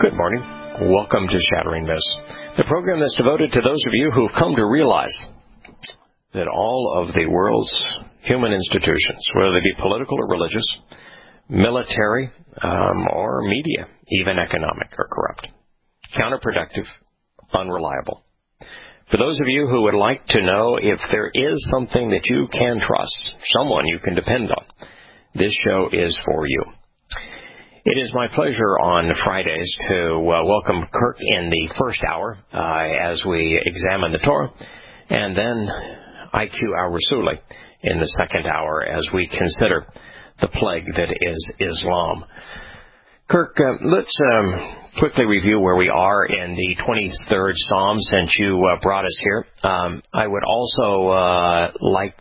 Good morning. Welcome to Shattering Myths, the program that's devoted to those of you who've come to realize that all of the world's human institutions, whether they be political or religious, military, or media, even economic, are corrupt, counterproductive, unreliable. For those of you who would like to know if there is something that you can trust, someone you can depend on, this show is for you. It is my pleasure on Fridays to welcome Kirk in the first hour as we examine the Torah, and then IQ al-Rasuli in the second hour as we consider the plague that is Islam. Kirk, let's quickly review where we are in the 23rd Psalm since you brought us here. I would also like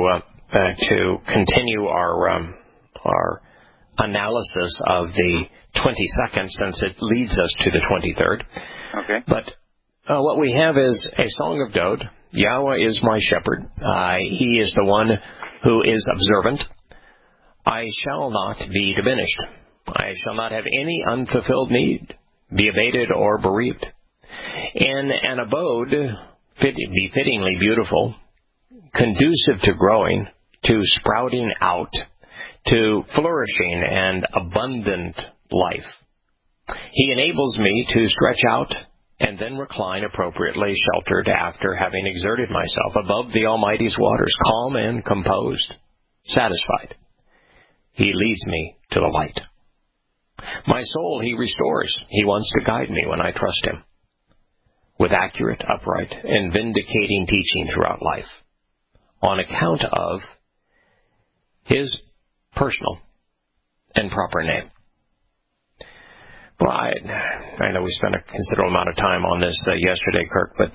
to continue our analysis of the 22nd since it leads us to the 23rd. Okay. But what we have is a Song of Dode. Yahweh is my shepherd. He is the one who is observant. I shall not be diminished. I shall not have any unfulfilled need, be abated or bereaved. In an abode befittingly beautiful, conducive to growing, to sprouting out, to flourishing and abundant life. He enables me to stretch out and then recline appropriately sheltered after having exerted myself above the Almighty's waters, calm and composed, satisfied. He leads me to the light. My soul he restores. He wants to guide me when I trust him, with accurate, upright, and vindicating teaching throughout life, on account of his personal and proper name. Well, I know we spent a considerable amount of time on this yesterday, Kirk, but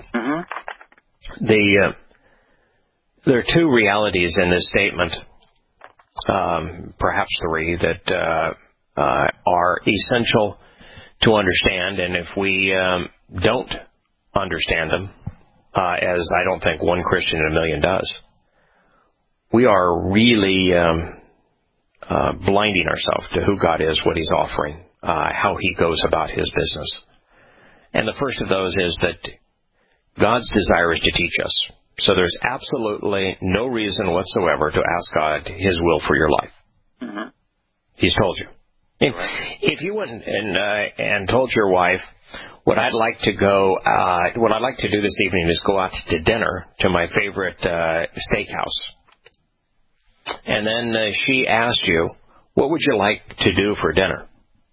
there are two realities in this statement, perhaps three, that are essential to understand, and if we don't understand them, as I don't think one Christian in a million does, we are really blinding ourselves to who God is, what he's offering, how he goes about his business. And the first of those is that God's desire is to teach us. So there's absolutely no reason whatsoever to ask God his will for your life. Mm-hmm. He's told you. If you went and told your wife, what I'd like to do this evening is go out to dinner to my favorite steakhouse. And then she asked you, what would you like to do for dinner?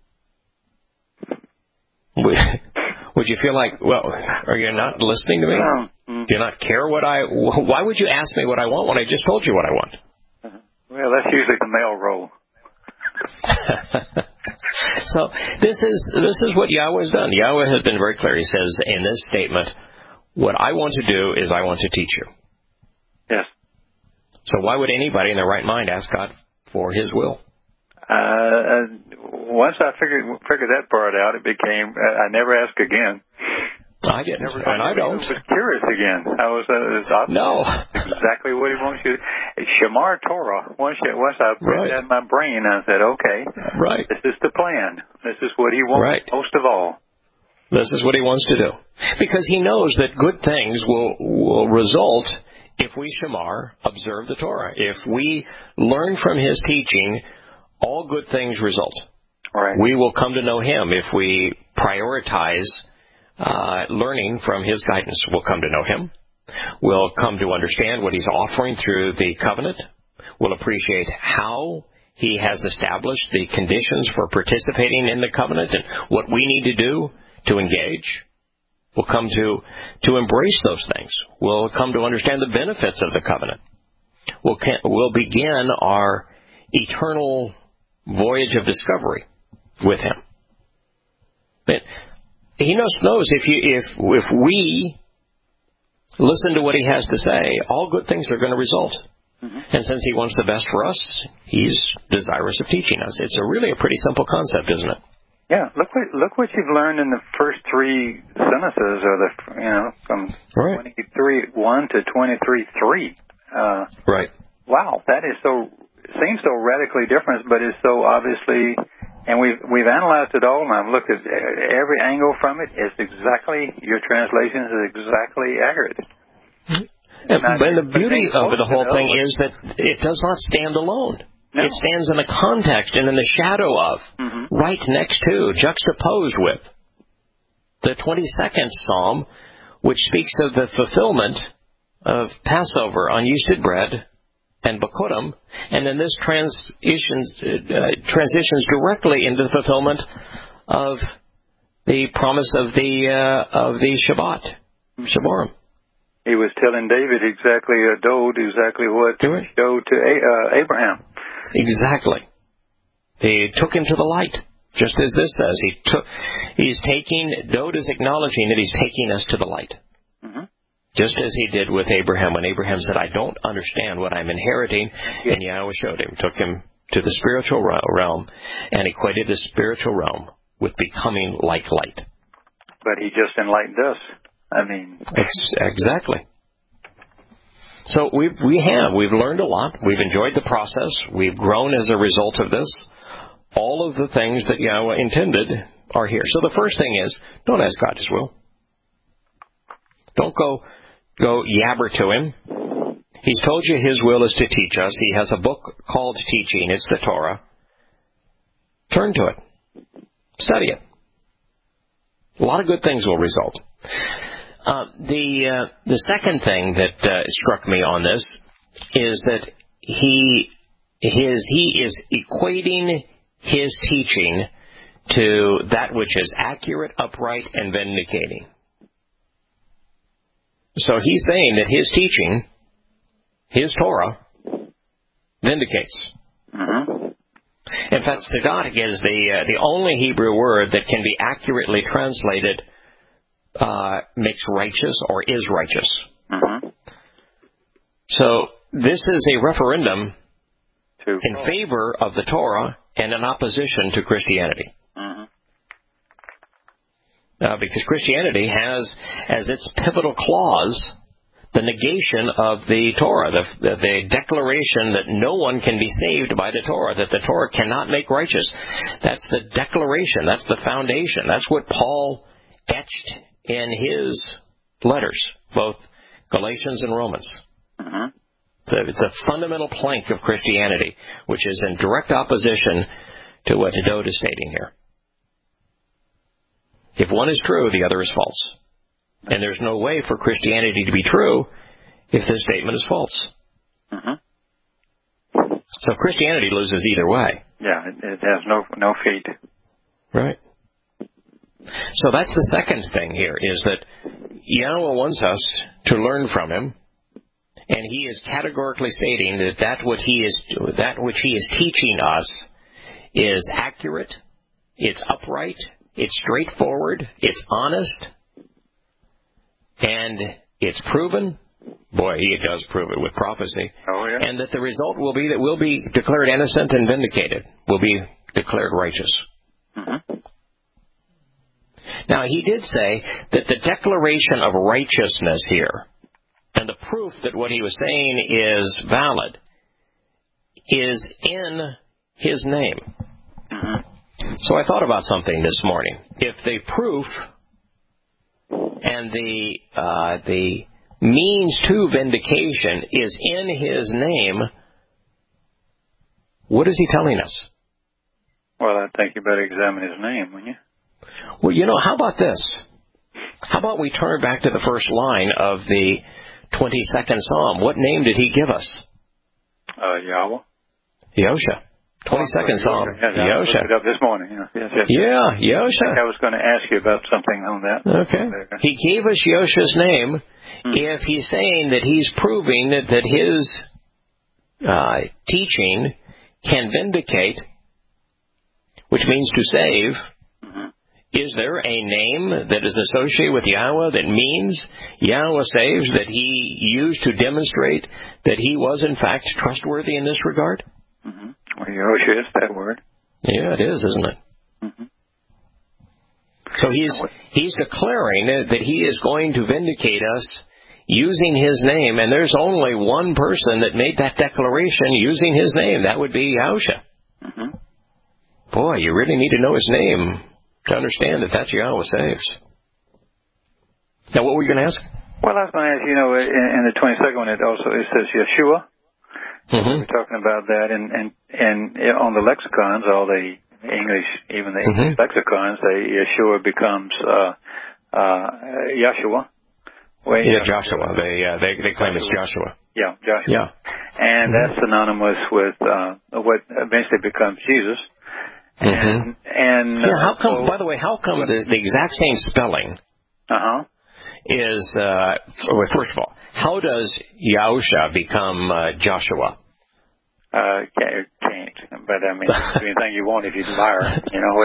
Would you feel like, well, are you not listening to me? Do you not care why would you ask me what I want when I just told you what I want? Well, that's usually the male role. So this is what Yahweh has done. Yahweh has been very clear. He says in this statement, what I want to do is I want to teach you. Yes. So why would anybody in their right mind ask God for his will? Once I figured that part out, it became, I never ask again. I didn't, and I don't. I was curious again. I was no. Exactly what he wants you to. Shamar Torah. Once I put that in my brain, I said, okay, right. This is the plan. This is what he wants most of all. This is what he wants to do. Because he knows that good things will result if we shamar, observe the Torah. If we learn from his teaching, all good things result. Right. We will come to know him if we prioritize learning from his guidance. We'll come to know him. We'll come to understand what he's offering through the covenant. We'll appreciate how he has established the conditions for participating in the covenant and what we need to do to engage. We'll come to embrace those things. We'll come to understand the benefits of the covenant. We'll begin our eternal voyage of discovery with him. But he knows if we listen to what he has to say, all good things are going to result. Mm-hmm. And since he wants the best for us, he's desirous of teaching us. It's really a pretty simple concept, isn't it? Yeah, look what you've learned in the first three sentences, or from 23:1 to 23:3. Right. Wow, that is seems so radically different, but is so obviously And we've analyzed it all, and I've looked at every angle from it. It's exactly, your translation is exactly accurate. And the beauty of the whole thing is that it does not stand alone. No. It stands in the context and in the shadow of, right next to, juxtaposed with, the 22nd Psalm, which speaks of the fulfillment of Passover, unyeasted bread, and Bikurim, and then this transitions directly into the fulfillment of the promise of the Shabbat, Shabborim. He was telling David exactly what he showed to Abraham. Exactly. He took him to the light, just as this says. Dode is acknowledging that he's taking us to the light. Just as he did with Abraham, when Abraham said, I don't understand what I'm inheriting, and Yahweh showed him, took him to the spiritual realm, and equated the spiritual realm with becoming like light. But he just enlightened us. Exactly. So we've learned a lot. We've enjoyed the process. We've grown as a result of this. All of the things that Yahweh intended are here. So the first thing is, don't ask God His will. Don't go yabber to Him. He's told you His will is to teach us. He has a book called Teaching. It's the Torah. Turn to it. Study it. A lot of good things will result. The second thing that struck me on this is that he is equating his teaching to that which is accurate, upright, and vindicating. So he's saying that his teaching, his Torah, vindicates. In fact, tzedakah is the only Hebrew word that can be accurately translated makes righteous or is righteous. So this is a referendum in favor of the Torah and in opposition to Christianity. Because Christianity has as its pivotal clause the negation of the Torah, the declaration that no one can be saved by the Torah, that the Torah cannot make righteous. That's the declaration. That's the foundation. That's what Paul etched in his letters, both Galatians and Romans. It's a fundamental plank of Christianity, which is in direct opposition to what Dode is stating here. If one is true, the other is false. And there's no way for Christianity to be true if this statement is false. So Christianity loses either way. Yeah, it has no fate. Right. So that's the second thing here, is that Yahweh wants us to learn from Him, and He is categorically stating that which He is teaching us is accurate, it's upright, it's straightforward, it's honest, and it's proven. Boy, He does prove it with prophecy. Oh, yeah. And that the result will be that we'll be declared innocent and vindicated. We'll be declared righteous. Now, He did say that the declaration of righteousness here, and the proof that what He was saying is valid, is in His name. So I thought about something this morning. If the proof and the means to vindication is in His name, what is He telling us? Well, I think you better examine His name, wouldn't you? Well, how about this? How about we turn back to the first line of the 22nd Psalm? What name did He give us? Yahweh. Yosha. 22nd Psalm. I looked it up this morning. Yes. Yeah, Yosha. I was going to ask you about something on that. Okay. He gave us Yosha's name. If He's saying that He's proving that His teaching can vindicate, which means to save, is there a name that is associated with Yahweh that means Yahweh saves, that He used to demonstrate that He was in fact trustworthy in this regard? Well, Yosha is that word. Yeah, it is, isn't it? So he's declaring that He is going to vindicate us using His name, and there's only one person that made that declaration using His name. That would be Yahusha. Boy, Yahweh. You really need to know his name to understand that that's Yahweh saves. Now, what were you going to ask? Well, I was going to ask, in the 22nd one, it says Yeshua. Mm-hmm. We're talking about that, and on the lexicons, all the English, even the English lexicons, Yeshua becomes Yahshua. Joshua. They claim it's Joshua. Yeah, Joshua. Yeah. And that's synonymous with what eventually becomes Jesus. And how come? By the way, how come the exact same spelling? Is first of all, how does Yahusha become Joshua? Can't. But I mean, do anything you want if you desire.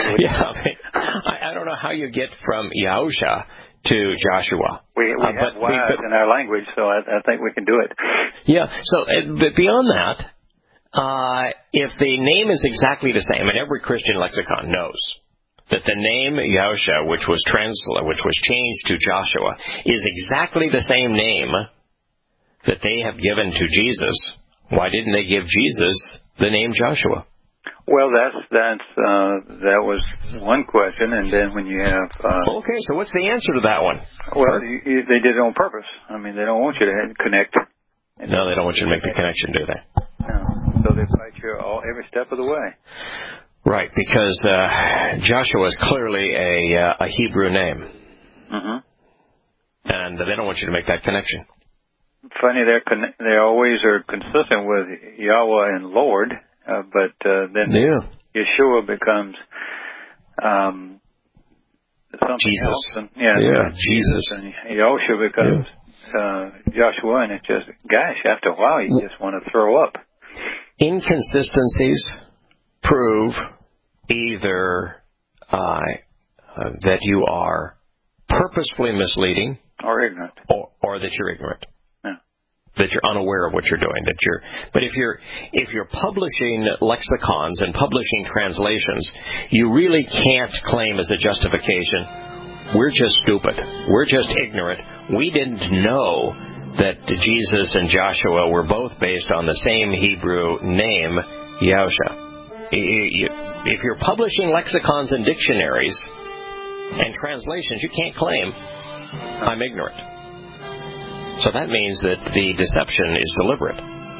I don't know how you get from Yahusha to Joshua. We have Y's in our language, so I think we can do it. Yeah. So, but beyond that, if the name is exactly the same, and every Christian lexicon knows that the name Yahusha, which was changed to Joshua, is exactly the same name that they have given to Jesus, why didn't they give Jesus the name Joshua? Well, that was one question, and then when you have okay, so what's the answer to that one? Well, they did it on purpose. I mean, they don't want you to connect. No, they don't want you to make the connection, do they? No. So they fight you every step of the way. Right, because Joshua is clearly a Hebrew name. Mm-hmm. And they don't want you to make that connection. Funny, they always are consistent with Yahweh and Lord, but then Yeshua becomes something Jesus. else. And, Jesus. And Yahushua becomes Joshua, and it's just, gosh, after a while you just want to throw up. Inconsistencies prove either that you are purposefully misleading or ignorant, or that you're ignorant, that you're unaware of what you're doing. But if you're publishing lexicons and publishing translations, you really can't claim as a justification, we're just stupid, we're just ignorant, we didn't know that Jesus and Joshua were both based on the same Hebrew name, Yahusha. If you're publishing lexicons and dictionaries and translations, you can't claim, I'm ignorant. So that means that the deception is deliberate.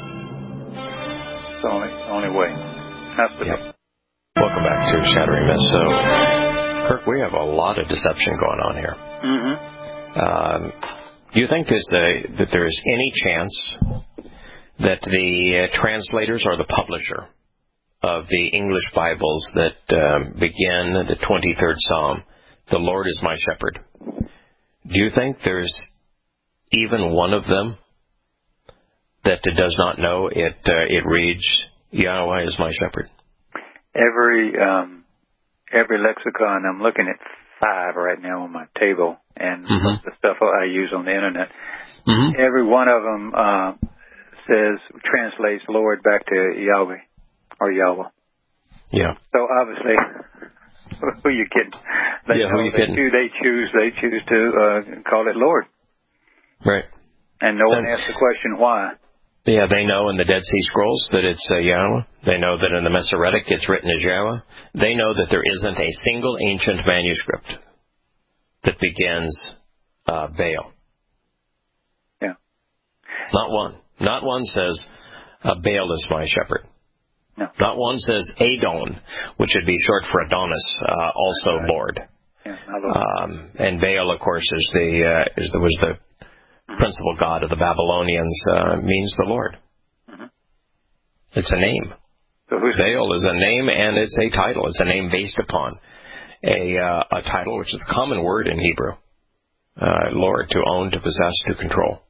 It's the only way. Has to be. Welcome back to Shattering Myths. So, Kirk, we have a lot of deception going on here. Mm-hmm. Do you think that there's any chance that the translators or the publisher of the English Bibles that begin the 23rd Psalm, the Lord is my shepherd, do you think there's even one of them that does not know it reads, Yahweh is my shepherd? Every lexicon, I'm looking at 5 right now on my table, and the stuff I use on the internet, every one of them translates Lord back to Yahweh or Yahweh. Yeah. So obviously, who you kidding? Who you kidding? They choose to call it Lord. Right. And no one asks the question why. Yeah, they know in the Dead Sea Scrolls that it's Yahweh. They know that in the Masoretic it's written as Yahweh. They know that there isn't a single ancient manuscript that begins Baal. Yeah. Not one. Not one says, Baal is my shepherd. No. Not one says Adon, which would be short for Adonis, also right. Lord. Yeah, and Baal, of course, was the principal god of the Babylonians, means the Lord. Mm-hmm. It's a name. So Baal is a name, and it's a title. It's a name based upon a title, which is a common word in Hebrew. Lord, to own, to possess, to control.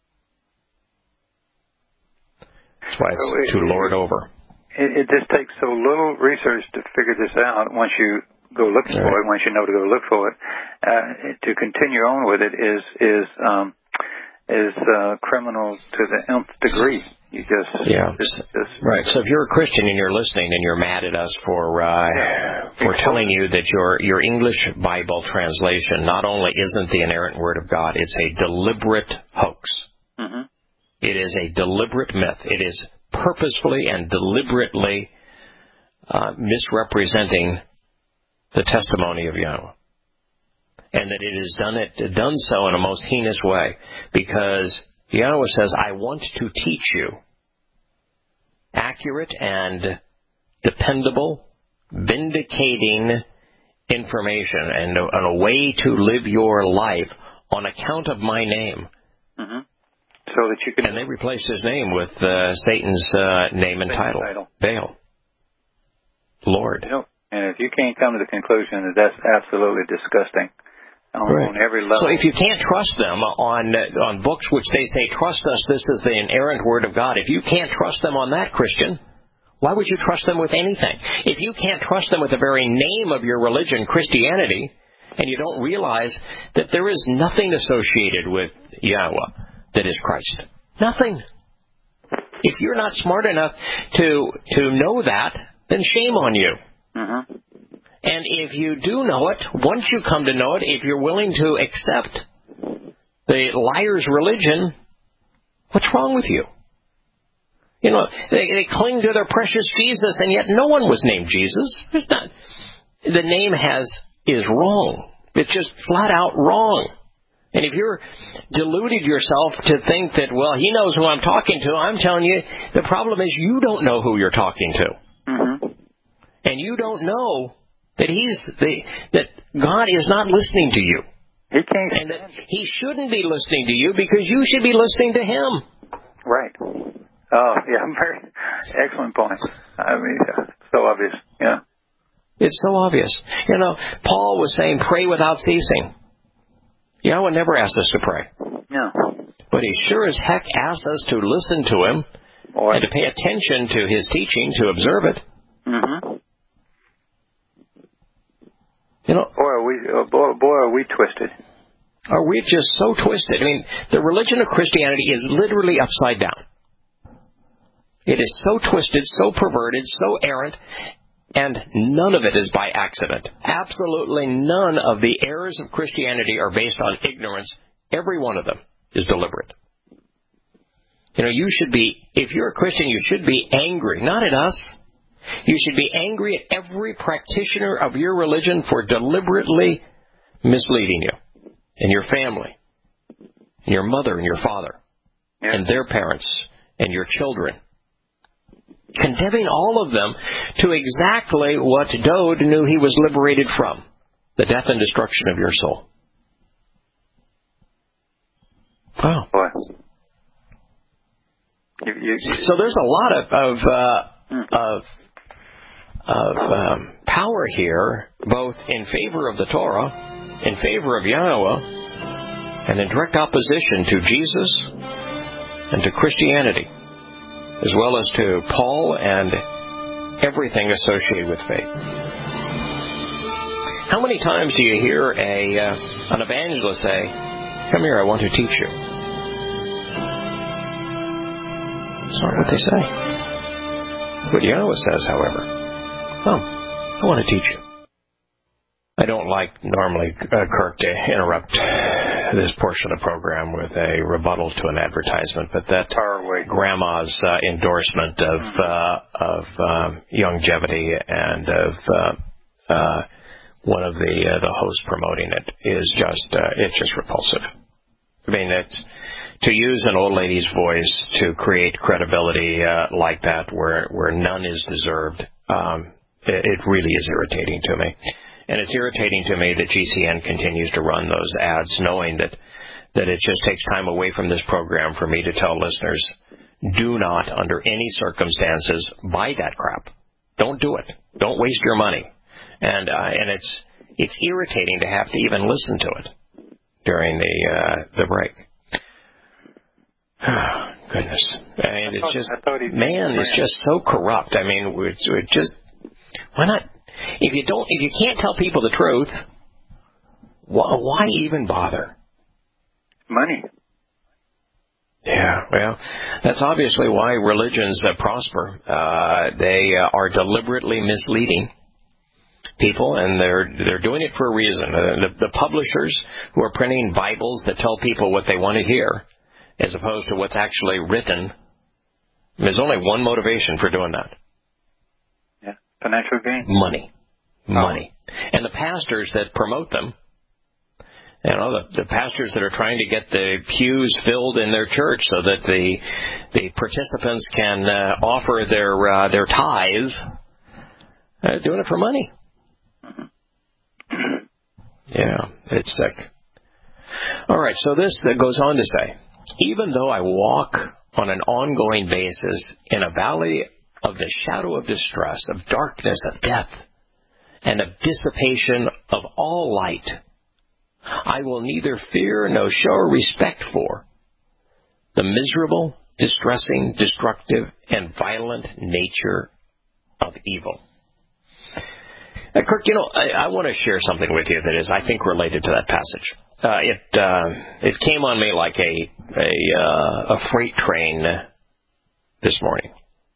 That's why it's to lord over. It just takes so little research to figure this out once you go looking for it, once you know to go look for it. To continue on with it is criminal to the nth degree. You just right. So if you're a Christian and you're listening and you're mad at us for telling you that your English Bible translation not only isn't the inerrant Word of God, it's a deliberate hoax. Mm-hmm. It is a deliberate myth. It is purposefully and deliberately misrepresenting the testimony of Yahweh. And that it is done so in a most heinous way, because Yahweh says, I want to teach you accurate and dependable, vindicating information and a way to live your life on account of my name. Mm-hmm. So that you can. And they replaced his name with Satan's name and title. Baal. Lord. And if you can't come to the conclusion that that's absolutely disgusting on every level. So if you can't trust them on books which they say, trust us, this is the inerrant word of God. If you can't trust them on that, Christian, why would you trust them with anything? If you can't trust them with the very name of your religion, Christianity, and you don't realize that there is nothing associated with Yahweh that is Christ. Nothing. If you're not smart enough to know that, then shame on you. Mm-hmm. And if you do know it, once you come to know it, if you're willing to accept the liar's religion, what's wrong with you? You know, they cling to their precious Jesus, and yet no one was named Jesus. The name is wrong. It's just flat out wrong. And if you're deluded yourself to think that, well, he knows who I'm talking to, I'm telling you, the problem is you don't know who you're talking to. Mm-hmm. And you don't know that that God is not listening to you. He can't. And that he shouldn't be listening to you because you should be listening to him. Right. Oh, yeah, very excellent point. I mean, so obvious, yeah. It's so obvious. You know, Paul was saying, pray without ceasing. Yahweh never asked us to pray. No. But he sure as heck asks us to listen to him and to pay attention to his teaching, to observe it. Mm-hmm. You know, boy, are we twisted. Are we just so twisted? I mean, the religion of Christianity is literally upside down. It is so twisted, so perverted, so errant, and none of it is by accident. Absolutely none of the errors of Christianity are based on ignorance. Every one of them is deliberate. You know, you should be, if you're a Christian, you should be angry, not at us. You should be angry at every practitioner of your religion for deliberately misleading you and your family and your mother and your father and their parents and your children. Condemning all of them to exactly what Dode knew he was liberated from, the death and destruction of your soul. Wow. So there's a lot of power here, both in favor of the Torah, in favor of Yahweh, and in direct opposition to Jesus and to Christianity, as well as to Paul and everything associated with faith. How many times do you hear an evangelist say, come here, I want to teach you? It's not what they say. What Yahweh says, however, I want to teach you. I don't like normally, Kirk, to interrupt this portion of the program with a rebuttal to an advertisement, but that grandma's endorsement of longevity and of one of the hosts promoting it is it's just repulsive. I mean, it's to use an old lady's voice to create credibility like that where none is deserved. It really is irritating to me. And it's irritating to me that GCN continues to run those ads, knowing that it just takes time away from this program for me to tell listeners, do not, under any circumstances, buy that crap. Don't do it. Don't waste your money. And it's irritating to have to even listen to it during the break. Oh, goodness. I mean, it's just, man is just so corrupt. I mean, it just, why not? If you can't tell people the truth, why even bother? Money. Yeah, well, that's obviously why religions prosper. They are deliberately misleading people, and they're doing it for a reason. The publishers who are printing Bibles that tell people what they want to hear, as opposed to what's actually written, there's only one motivation for doing that. Yeah. Financial gain? Money. And the pastors that promote them, the pastors that are trying to get the pews filled in their church so that the participants can offer their tithes, doing it for money. Yeah, it's sick. All right, so this goes on to say, even though I walk on an ongoing basis in a valley of the shadow of distress, of darkness, of death, and of dissipation of all light, I will neither fear nor show respect for the miserable, distressing, destructive, and violent nature of evil. Kirk, I want to share something with you that is, I think, related to that passage. It came on me like a freight train this morning.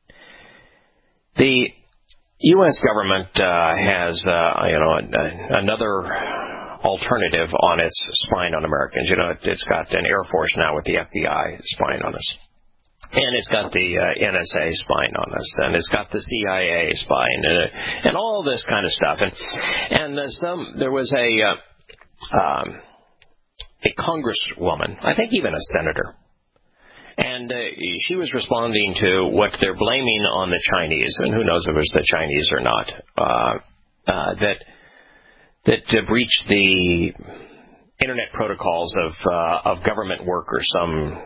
The U.S. government has another alternative on its spying on Americans. It's got an Air Force now with the FBI spying on us. And it's got the NSA spying on us, and it's got the CIA spying, and all this kind of stuff. And there was a congresswoman, I think even a senator, and she was responding to what they're blaming on the Chinese, and who knows if it was the Chinese or not, that breached the internet protocols of government workers, some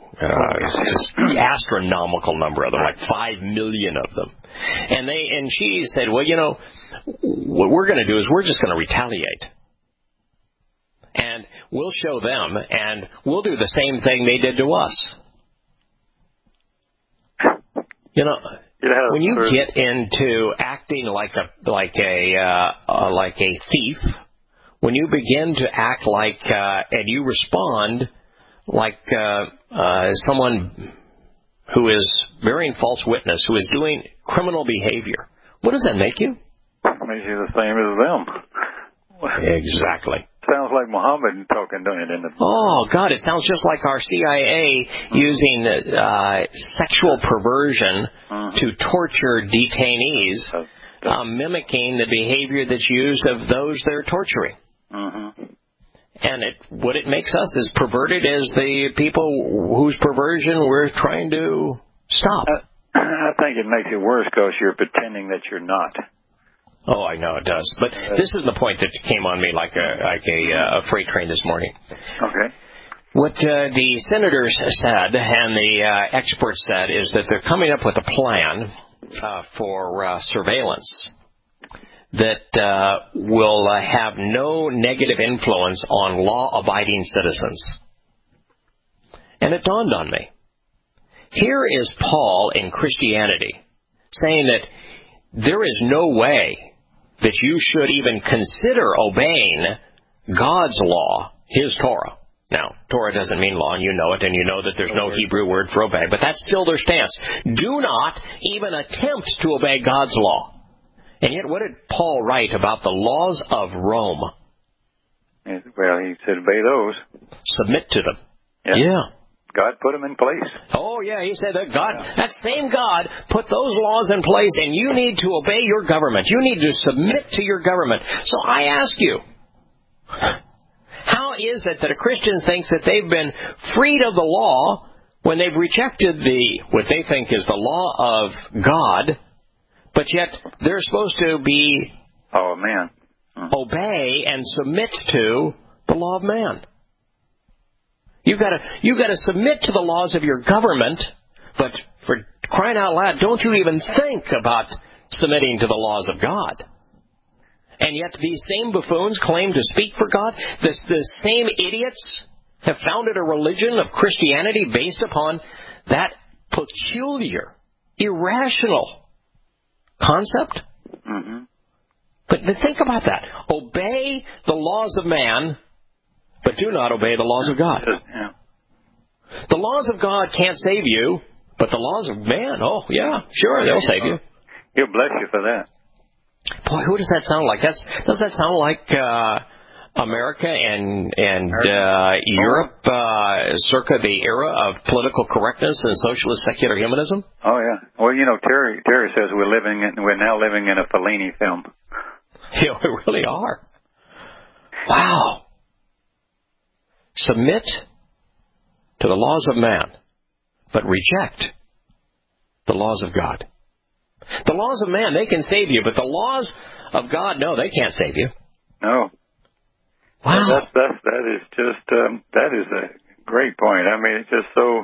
astronomical number of them, like 5 million of them. And she said, well, what we're going to do is we're just going to retaliate. And we'll show them, and we'll do the same thing they did to us. When you get into acting like a thief, when you begin to act like and you respond like someone who is bearing false witness, who is doing criminal behavior, what does that make you? Makes you the same as them. Exactly. Sounds like Muhammad talking, don't it? Oh, God, it sounds just like our CIA using sexual perversion to torture detainees, mimicking the behavior that's used of those they're torturing. And what it makes us as perverted as the people whose perversion we're trying to stop. I think it makes it worse because you're pretending that you're not. Oh, I know it does. But this is the point that came on me like a freight train this morning. Okay. What the senators said and the experts said is that they're coming up with a plan for surveillance that will have no negative influence on law-abiding citizens. And it dawned on me. Here is Paul in Christianity saying that there is no way that you should even consider obeying God's law, His Torah. Now, Torah doesn't mean law, and you know it, and you know that there's no Hebrew word for obey, but that's still their stance. Do not even attempt to obey God's law. And yet, what did Paul write about the laws of Rome? Well, he said obey those. Submit to them. Yeah. God put them in place. Oh, yeah, he said that that same God put those laws in place, and you need to obey your government. You need to submit to your government. So I ask you, how is it that a Christian thinks that they've been freed of the law when they've rejected what they think is the law of God, but yet they're supposed to be obey and submit to the law of man? You've got to submit to the laws of your government, but for crying out loud, don't you even think about submitting to the laws of God. And yet these same buffoons claim to speak for God. The same idiots have founded a religion of Christianity based upon that peculiar, irrational concept. Mm-hmm. But think about that. Obey the laws of man, but do not obey the laws of God. Yeah. The laws of God can't save you, but the laws of man, oh, yeah, sure, they'll save you. He'll bless you for that. Boy, who does that sound like? Does that sound like America and Europe circa the era of political correctness and socialist secular humanism? Oh yeah. Well, Terry says we're now living in a Fellini film. Yeah, we really are. Wow. Submit to the laws of man, but reject the laws of God. The laws of man, they can save you, but the laws of God, no, they can't save you. No. Wow. That is just that is a great point. I mean, it's just so.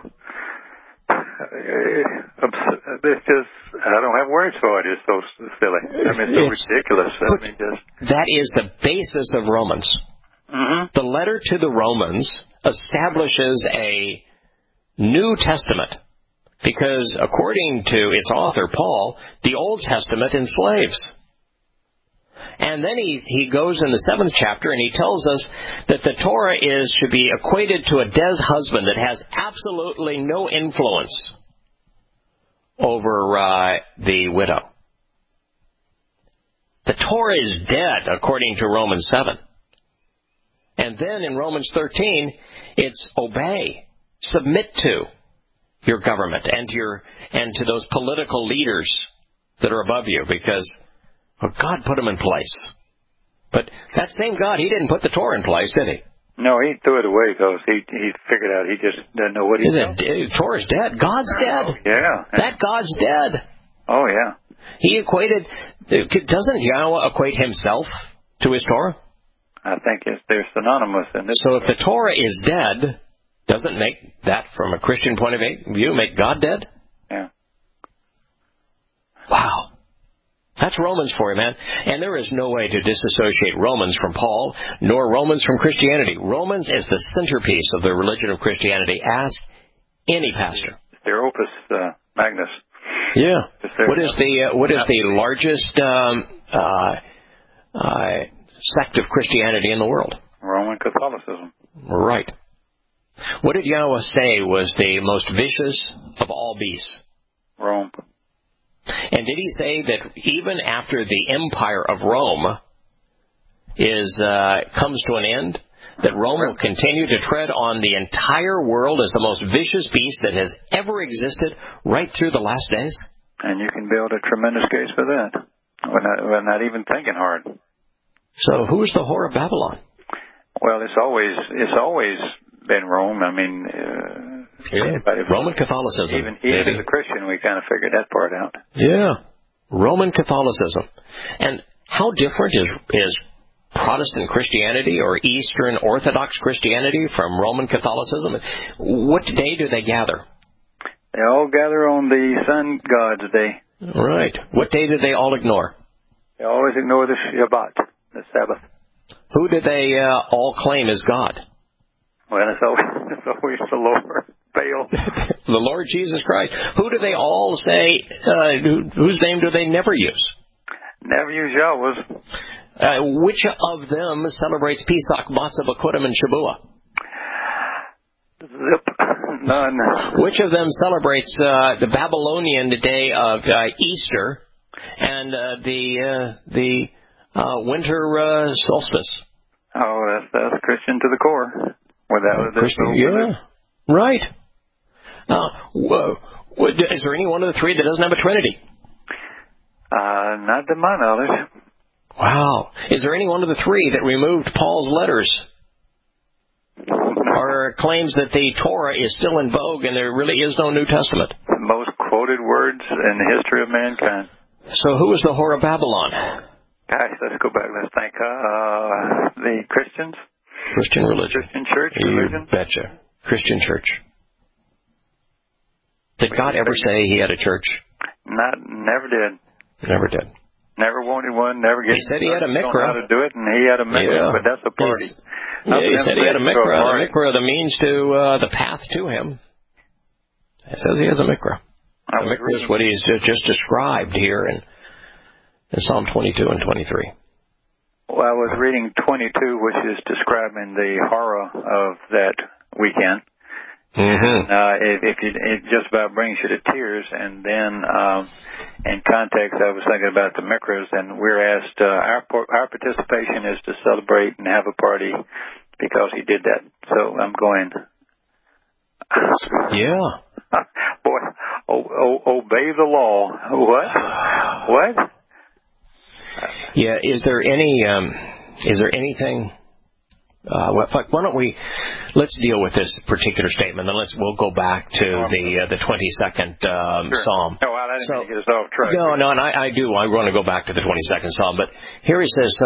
It's just I don't have words for it. It's so silly. I mean, it's so ridiculous. That is the basis of Romans. Mm-hmm. The letter to the Romans establishes a New Testament because, according to its author, Paul, the Old Testament enslaves. And then he goes in the 7th chapter and he tells us that the Torah should be equated to a dead husband that has absolutely no influence over the widow. The Torah is dead, according to Romans 7. And then in Romans 13, it's obey, submit to your government and to those political leaders that are above you, because God put them in place. But that same God, He didn't put the Torah in place, did He? No, He threw it away because he figured out He just doesn't know what He's doing. Torah's dead. God's dead. Yeah. That God's dead. Oh, yeah. He equated, doesn't Yahweh equate Himself to His Torah? I think they're synonymous in this. So if the Torah is dead, doesn't make that, from a Christian point of view, make God dead? Yeah. Wow. That's Romans for you, man. And there is no way to disassociate Romans from Paul, nor Romans from Christianity. Romans is the centerpiece of the religion of Christianity. Ask any pastor. Their opus magnus. Yeah. What is the largest sect of Christianity in the world? Roman Catholicism. Right. What did Yahweh say was the most vicious of all beasts? Rome. And did He say that even after the empire of Rome comes to an end, that Rome will continue to tread on the entire world as the most vicious beast that has ever existed right through the last days? And you can build a tremendous case for that. We're not even thinking hard. So who's the whore of Babylon? Well, it's always been Rome. I mean, Roman Catholicism. Even as a Christian, we kind of figured that part out. Yeah, Roman Catholicism. And how different is Protestant Christianity or Eastern Orthodox Christianity from Roman Catholicism? What day do they gather? They all gather on the sun god's day. Right. What day do they all ignore? They always ignore the Shabbat, the Sabbath. Who do they all claim as God? Well, it's always the Lord. Baal. The Lord Jesus Christ. Who do they all say, whose name do they never use? Never use Yahweh's. Which of them celebrates Pesach, Matzah, Bakurim, and Shabuah? Zip. None. Which of them celebrates the Babylonian day of Easter and the winter solstice? Oh, that's Christian to the core. Without Christian, yeah, right. Is there any one of the three that doesn't have a Trinity? Not to my knowledge. Wow. Is there any one of the three that removed Paul's letters? Or claims that the Torah is still in vogue and there really is no New Testament? The most quoted words in the history of mankind. So who is the whore of Babylon? Gosh, let's go back. Let's think. The Christians? Christian religion. Christian church religion? You betcha. Christian church. Did God ever say He had a church? Never did. Never did. Never wanted one. Never get. He said He had a mikra. Don't know how to do it, and He had a mikra, but that's a party. He said He had a mikra. The mikra, the means to the path to Him. It says He has a mikra. The mikra is what He's just described here in Psalm 22 and 23. Well, I was reading 22, which is describing the horror of that weekend. Mm-hmm. It just about brings you to tears. And then, in context, I was thinking about the Mikras, and we're asked, our participation is to celebrate and have a party because he did that. So I'm going. Yeah. Boy, obey the law. What? Yeah. Is there anything? Why don't let's deal with this particular statement, then we'll go back to the 22nd Psalm. No, I didn't mean to get us off track. No, and I do. I want to go back to the 22nd Psalm, but here he says,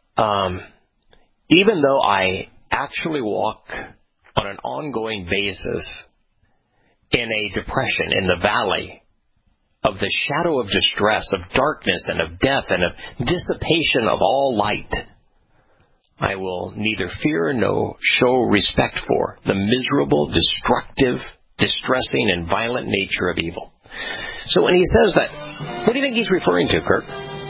even though I actually walk on an ongoing basis in a depression, in the valley of the shadow of distress, of darkness and of death and of dissipation of all light, I will neither fear nor show respect for the miserable, destructive, distressing, and violent nature of evil. So when he says that, what do you think he's referring to, Kirk?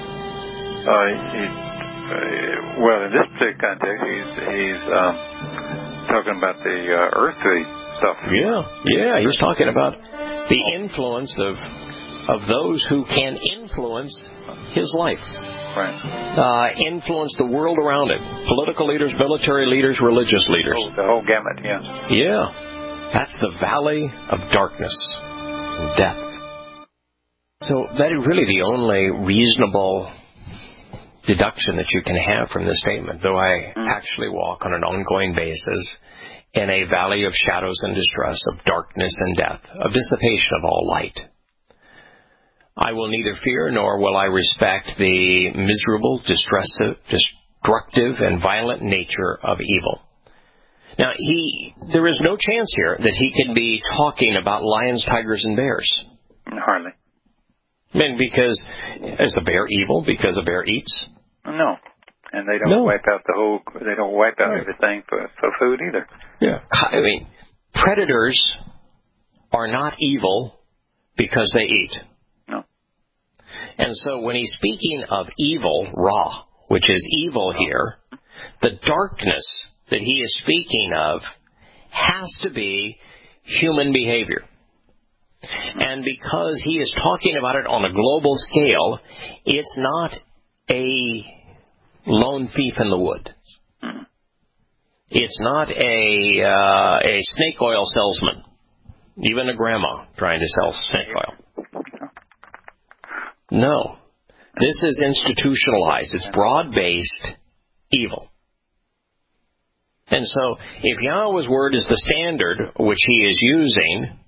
Well, in this particular context, he's talking about the earthly stuff. Yeah, he's talking about the influence of those who can influence his life. Right. Influence the world around it. Political leaders, military leaders, religious leaders. The whole gamut, yes. Yeah. That's the valley of darkness and death. So that is really the only reasonable deduction that you can have from this statement. Though I actually walk on an ongoing basis in a valley of shadows and distress, of darkness and death, of dissipation of all light, I will neither fear nor will I respect the miserable, destructive, and violent nature of evil. Now, there is no chance here that he can be talking about lions, tigers, and bears. Hardly. I mean, because is a bear evil because a bear eats? No. And they don't wipe out everything for food either. Yeah. I mean, predators are not evil because they eat. And so when he's speaking of evil, Ra, which is evil here, the darkness that he is speaking of has to be human behavior. And because he is talking about it on a global scale, it's not a lone thief in the wood. It's not a snake oil salesman, even a grandma trying to sell snake oil. No. This is institutionalized. It's broad-based evil. And so, if Yahweh's word is the standard which he is using,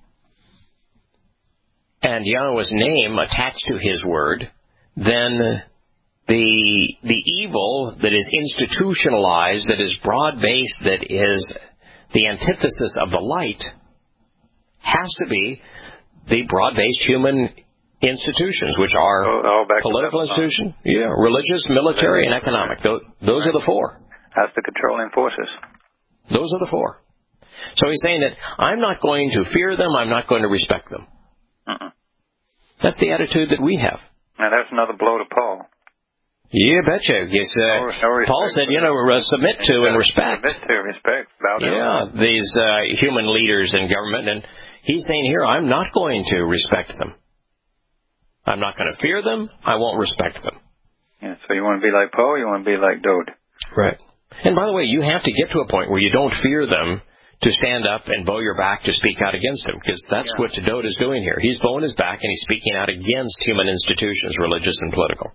and Yahweh's name attached to his word, then the evil that is institutionalized, that is broad-based, that is the antithesis of the light, has to be the broad-based human institutions, which are political institutions, religious, military, and economic. Those are the four. That's the controlling forces. Those are the four. So he's saying that I'm not going to fear them, I'm not going to respect them. That's the attitude that we have. Now that's another blow to Paul. Yeah, betcha. Yes, Paul said, submit to and respect. Submit to, respect. These human leaders in government. And he's saying here, I'm not going to respect them. I'm not going to fear them. I won't respect them. Yeah, so you want to be like Paul, you want to be like Dode. Right. And by the way, you have to get to a point where you don't fear them to stand up and bow your back to speak out against them, because that's what Dode is doing here. He's bowing his back and he's speaking out against human institutions, religious and political.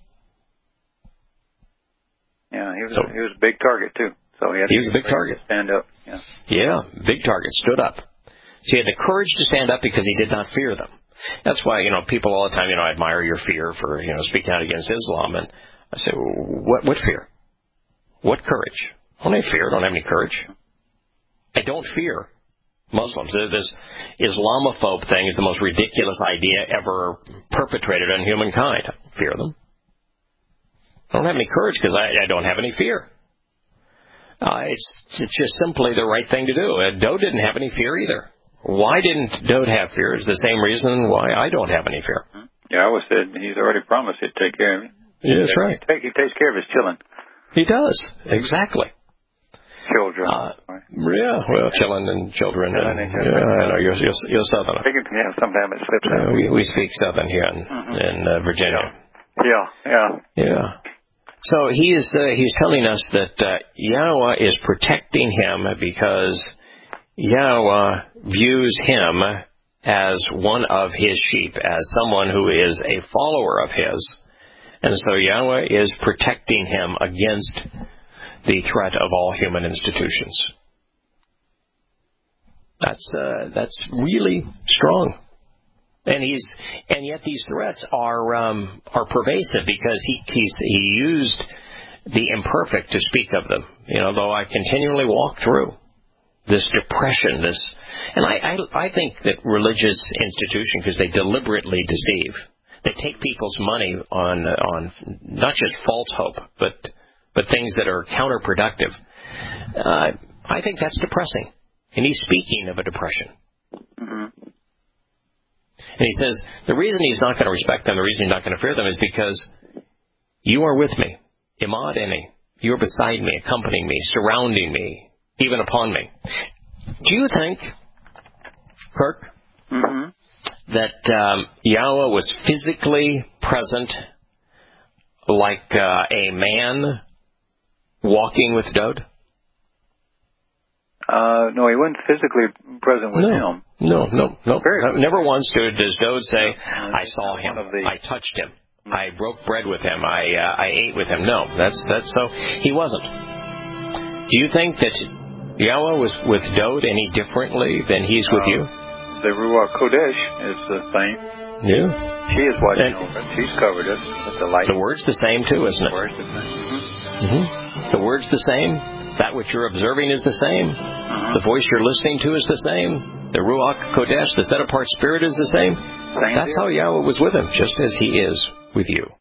Yeah, he was a big target too. So he was a big target. Stand up. Yeah, big target. Stood up. So he had the courage to stand up because he did not fear them. That's why, people all the time, I admire your fear for, speaking out against Islam. And I say, what fear? What courage? I don't have fear. I don't have any courage. I don't fear Muslims. This Islamophobe thing is the most ridiculous idea ever perpetrated on humankind. I don't fear them. I don't have any courage because I don't have any fear. It's just simply the right thing to do. Dode didn't have any fear either. Why didn't Dode have fear is the same reason why I don't have any fear. Yeah, I always said he's already promised he'd take care of me. Yeah, that's right. He takes care of his children. He does, exactly. Children. Yeah, well, children and children. I know you're Southern. Yeah, sometimes it slips out. We speak Southern here in Virginia. Yeah. So he's telling us that Yahweh is protecting him because Yahweh views him as one of his sheep, as someone who is a follower of his. And so Yahweh is protecting him against the threat of all human institutions. That's really strong. And yet these threats are pervasive because he used the imperfect to speak of them. Though I continually walk through this depression, and I think that religious institutions, because they deliberately deceive, they take people's money on not just false hope, but things that are counterproductive. I think that's depressing, and he's speaking of a depression. Mm-hmm. And he says the reason he's not going to respect them, the reason he's not going to fear them, is because you are with me, Imad Eni. You are beside me, accompanying me, surrounding me, even upon me. Do you think, Kirk, that Yahweh was physically present like a man walking with Dode? No, he wasn't physically present with him. No. Never once does Dode say, I saw him, I touched him, I broke bread with him, I ate with him. No, that's so. He wasn't. Do you think that Yahweh was with Dode any differently than he's with you? The Ruach Kodesh is the same. Yeah. She is watching over us. She's covered us with the light. The word's the same too, isn't it? The word's the same. The word's the same. That which you're observing is the same. The voice you're listening to is the same. The Ruach Kodesh, the set-apart spirit, is the same. That's how Yahweh was with him, just as he is with you.